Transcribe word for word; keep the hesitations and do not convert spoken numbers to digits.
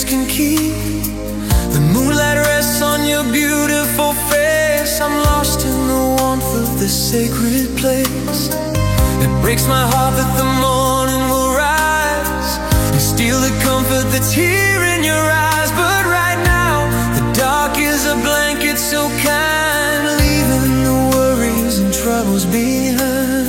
tears can keep. The moonlight rests on your beautiful face. I'm lost in the warmth of this sacred place. It breaks my heart that the morning will rise and steal the comfort that's here in your eyes. But right now, the dark is a blanket so kind, leaving the worries and troubles behind.